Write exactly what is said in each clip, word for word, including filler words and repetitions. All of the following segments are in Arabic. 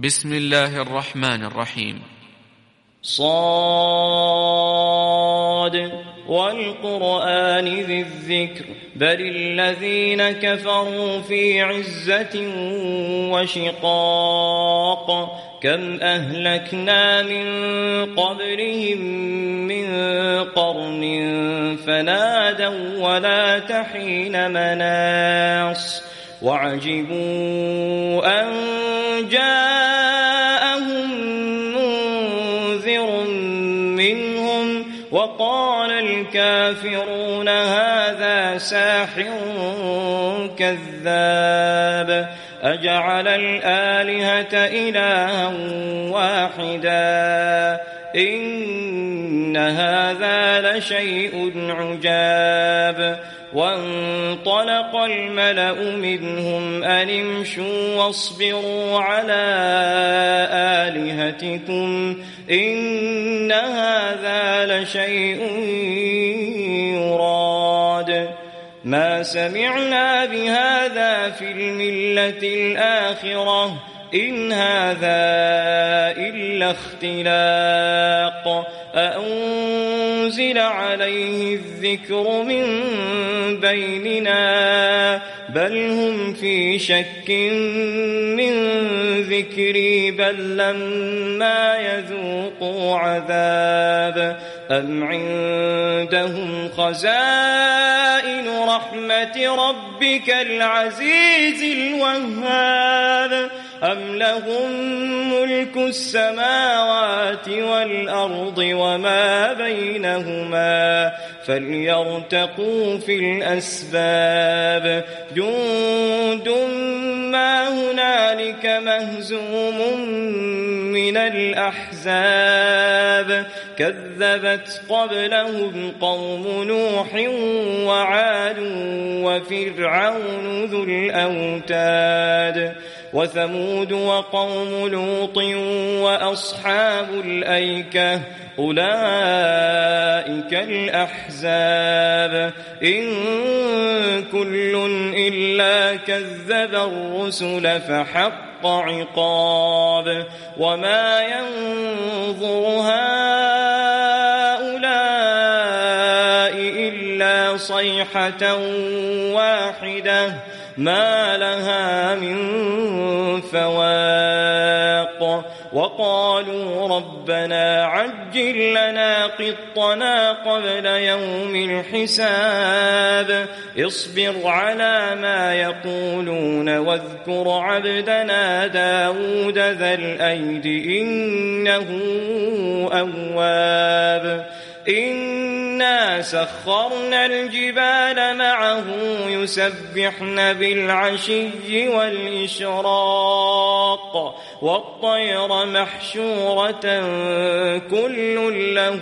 بسم الله الرحمن الرحيم. صاد والقرآن ذي الذكر بل الذين كفروا في عزة وشقاق كم أهلكنا من قبلهم من قرن فنادوا ولا تحين مناص وعجبوا أن جاءهم منذر منهم وقال الكافرون هذا ساحر كذاب أجعل الآلهة إلها واحدا إن هذا لشيء عجاب وانطلق الملأ منهم أن امشوا واصبروا على آلهتكم إن هذا لشيء يراد ما سمعنا بهذا في الملة الآخرة إن هذا إلا اختلاق أأنزل عليه الذكر من بيننا بل هم في شك من ذكري بل لما يذوقوا عذاب أم عندهم خزائن رحمة ربك العزيز الوهاب أم لهم ملك السماوات والأرض وما بينهما فليرتقوا في الأسباب جند ما هنالك مهزوم من الأحزاب كذبت قبلهم قوم نوح وعاد وفرعون ذو الأوتاد وثمود وقوم لوط وأصحاب الأيكة أولئك الأحزاب إن كل إلا كذب الرسل فحق عقاب وما ينظر هؤلاء إلا صيحة واحدة ما لها من فواق وقالوا ربنا عجل لنا قطنا قبل يوم الحساب اصبر على ما يقولون واذكر عبدنا داود ذا الأيد إنه أواب إنا سخرنا الجبال معه يسبحن بالعشي والإشراق والطير محشورة كل له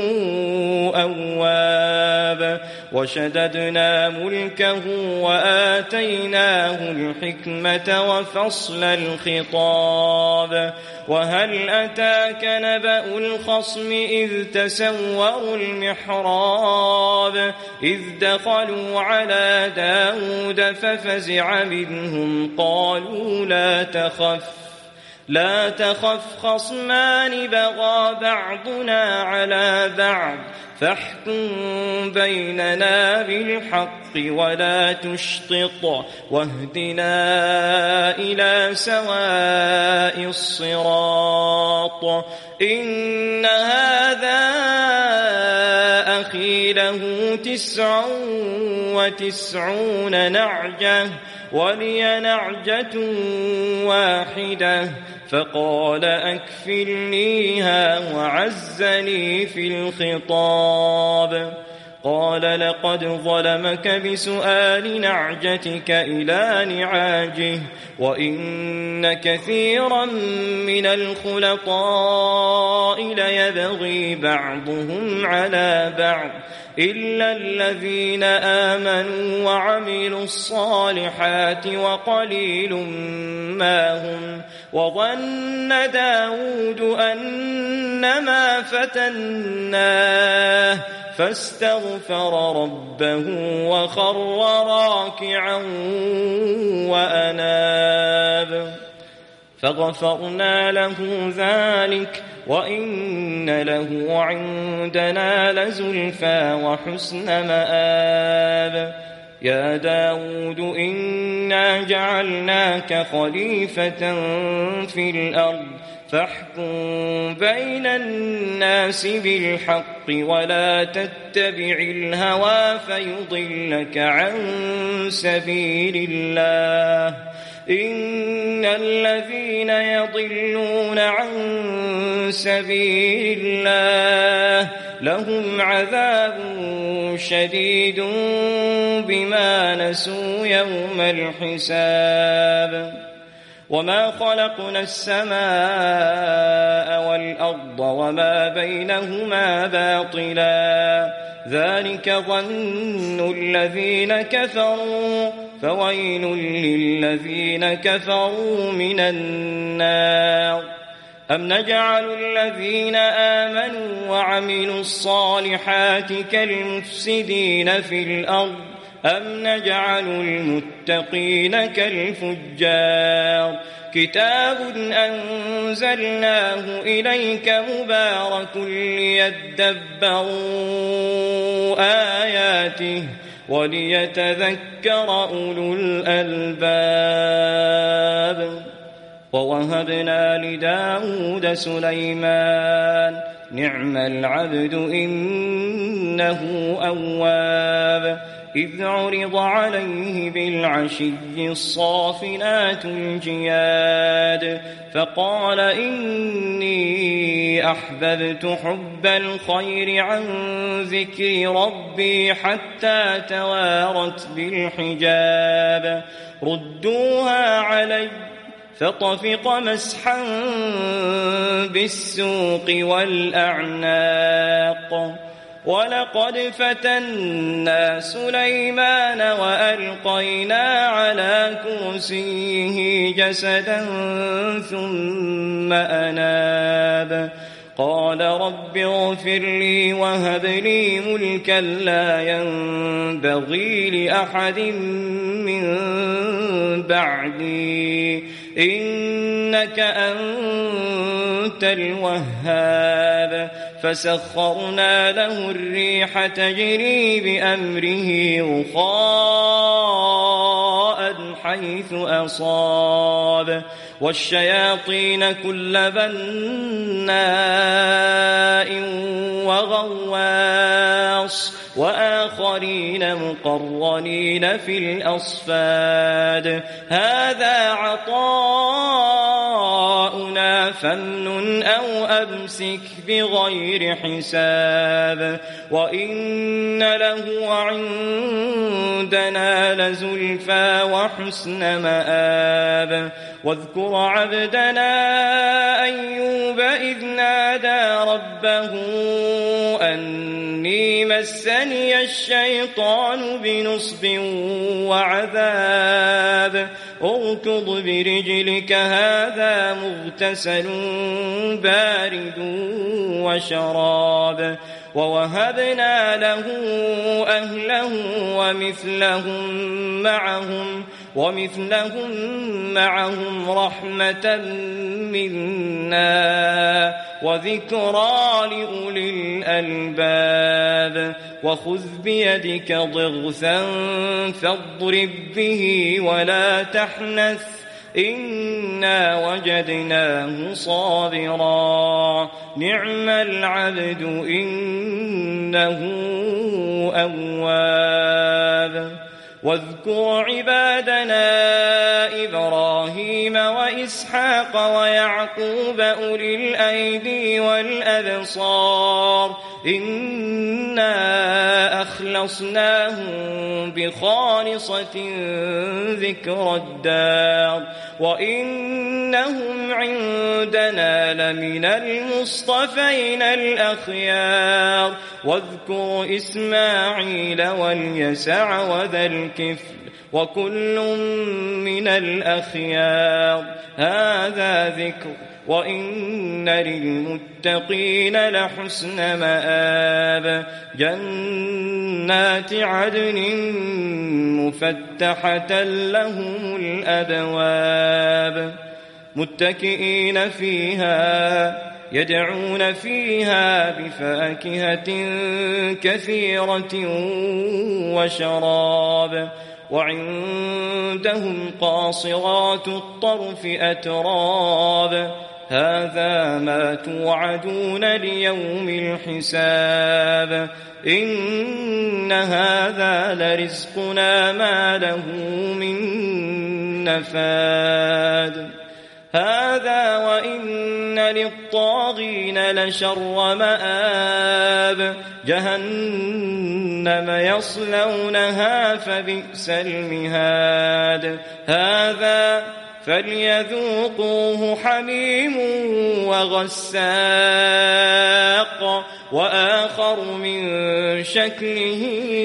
أواب وشددنا ملكه وآتيناه الحكمة وفصل الخطاب وهل أتاك نبأ الخصم إذ تسوروا المحراب إذ دخلوا على داود ففزع منهم قالوا لا تخف لا تخف خصمان بغى بعضنا على بعض فاحكم بيننا بالحق ولا تشطط واهدنا إلى سواء الصراط إن هذا أخي له تسع وتسعون نعجة ولي نعجة واحدة فقال أكفلنيها وعزني في الخطاب قال لقد ظلمك بسؤال نعجتك إلى نعاجه وإن كثيرا من الخلطاء ليبغي بعضهم على بعض إلا الذين آمنوا وعملوا الصالحات وقليل ما هم وظن داود أنما فتناه فاستغفر ربه وخر راكعا وأناب فغفرنا له ذلك وإن له عندنا لزلفى وحسن مآب يا داود إنا جعلناك خليفة في الأرض فاحكم بين الناس بالحق ولا تتبع الهوى فيضلك عن سبيل الله إن الذين يضلون عن سبيل الله لهم عذاب شديد بما نسوا يوم الحساب وما خلقنا السماء والأرض وما بينهما باطلا ذلك ظن الذين كفروا فويل للذين كفروا من النار أم نجعل الذين آمنوا وعملوا الصالحات كالمفسدين في الأرض أم نجعل المتقين كالفجار كتاب أنزلناه إليك مبارك ليدبروا آياته وليتذكر أولو الألباب ووهبنا لداود سليمان نعم العبد إنه أواب إذ عرض عليه بالعشي الصافنات الجياد فقال إني أحببت حب الخير عن ذكر ربي حتى توارت بالحجاب ردوها علي فطفق مسحا بالسوق والأعناق ولقد فتنا سليمان وألقينا على كرسيه جسدا ثم أناب قال رب اغفر لي وهب لي ملكا لا ينبغي لأحد من بعدي إنك أنت الوهاب فسخرنا له الريح تجري بأمره رخاء حيث أصاب والشياطين كل بناء وغواص وآخرين مقرنين في الأصفاد هذا عطاؤنا فامنن أو أمسك بغير حساب وإن له عندنا لزلفى وحسن مآب واذكر عبدنا أيوب إذ نادى ربه أني مسني الشيطان بنصب وعذاب اركض برجلك هذا مغتسل بارد وشراب ووهبنا له أهله ومثلهم معهم ومثلهم معهم رحمة منا وذكرى لأولي الألباب وخذ بيدك ضغثا فاضرب به ولا تحنث إنا وجدناه صابرا نعم العبد إنه أواب واذكر عبادنا إبراهيم وإسحاق ويعقوب أولي الأيدي والأبصار إنا أخلصناهم بخالصة ذكر الدار وإنهم عندنا لمن المصطفين الأخيار واذكر إسماعيل واليسع وذا الكفل وكل من الأخيار هذا ذكر وإن للمتقين لحسن مآب جنات عدن مفتحة لهم الأبواب متكئين فيها يدعون فيها بفاكهة كثيرة وشراب وعندهم قاصرات الطرف أتراب هذا ما توعدون ليوم الحساب إن هذا لرزقنا ما له من نفاد هذا وإن للطاغين لشر مآب جهنم يصلونها فبئس المهاد هذا فليذوقوه حميم وغساق وآخر من شكله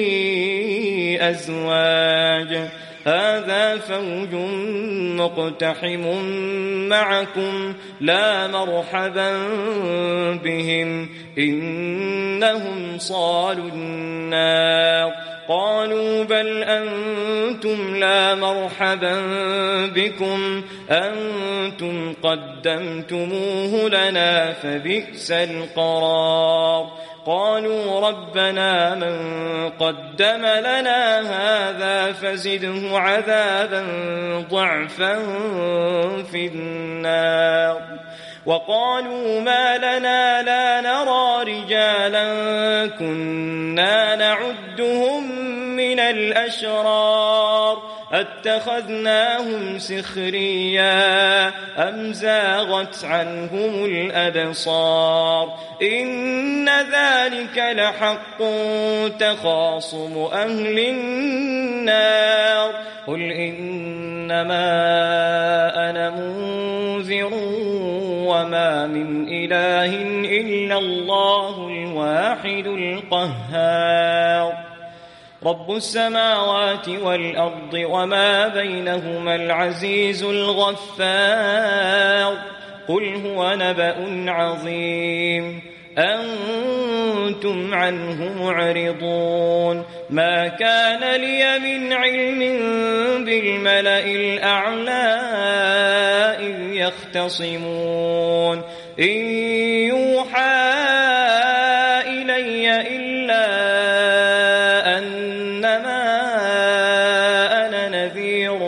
أزواج هذا فوج مقتحم معكم لا مرحبا بهم إنهم صالوا النار قالوا بل أنتم لا مرحبا بكم أنتم قدمتموه لنا فبئس القرار قالوا ربنا من قدم لنا هذا فزده عذابا ضعفا في النار وقالوا ما لنا لا نرى رجالا كنا نعدهم من الأشرار أتخذناهم سخريا أم زاغت عنهم الأبصار إن ذلك لحق تخاصم أهل النار قل إنما أنا منذر وما من إله إلا الله الواحد القهار رب السماوات والأرض وما بينهما العزيز الغفار قل هو نبأ عظيم أنتم عنه معرضون ما كان لي من علم بالملأ الأعلى إذ يختصمون إن يوحى إلي إلا أنما أنا نذير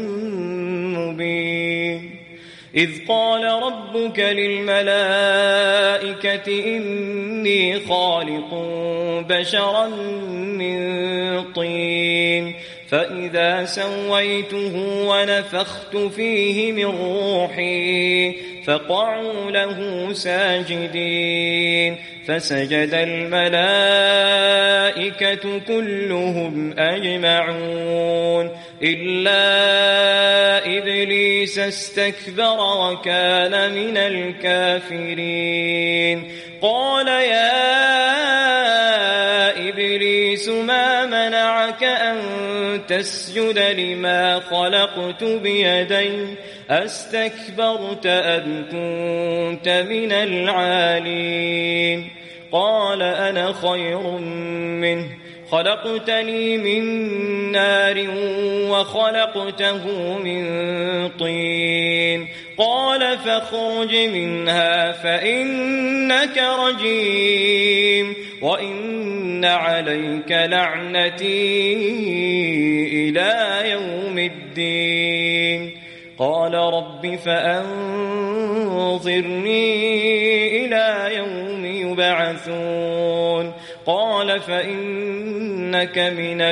مبين إذ قال ربك للملائكة إني خالق بشرا من طين فإذا سويته ونفخت فيه من روحي فقعوا له ساجدين فسجد الملائكة كلهم أجمعون إلا إبليس استكبر وكان من الكافرين قال يا إبليس ما منعك أن تسجد لما خلقت بيدي أستكبرت أم كنت من العالين قال أنا خير منه خلقتني من نار وخلقته من طين قال فاخرج منها فإنك رجيم وإن عليك لعنتي إلى يوم الدين قال رب فأنظرني إلى يوم يبعثون قال فإنك من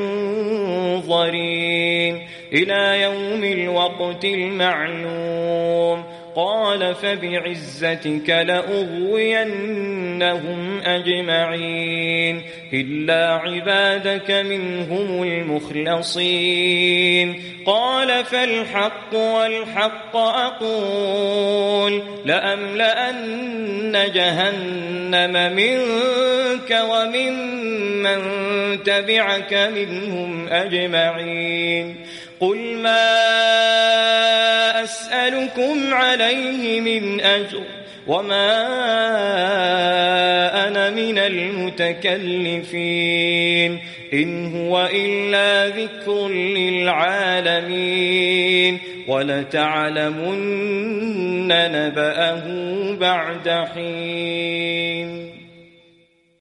المنظرين إلى يوم الوقت المعلوم قال فبعزتك لأغوينهم أجمعين إلا عبادك منهم المخلصين قال فالحق والحق أقول لأملأن جهنم منك وممن تبعك منهم أجمعين قل ما أسألكم عليه من أجر وما أنا من المتكلفين إن هو إلا ذكر للعالمين ولتعلمن نبأه بعد حين.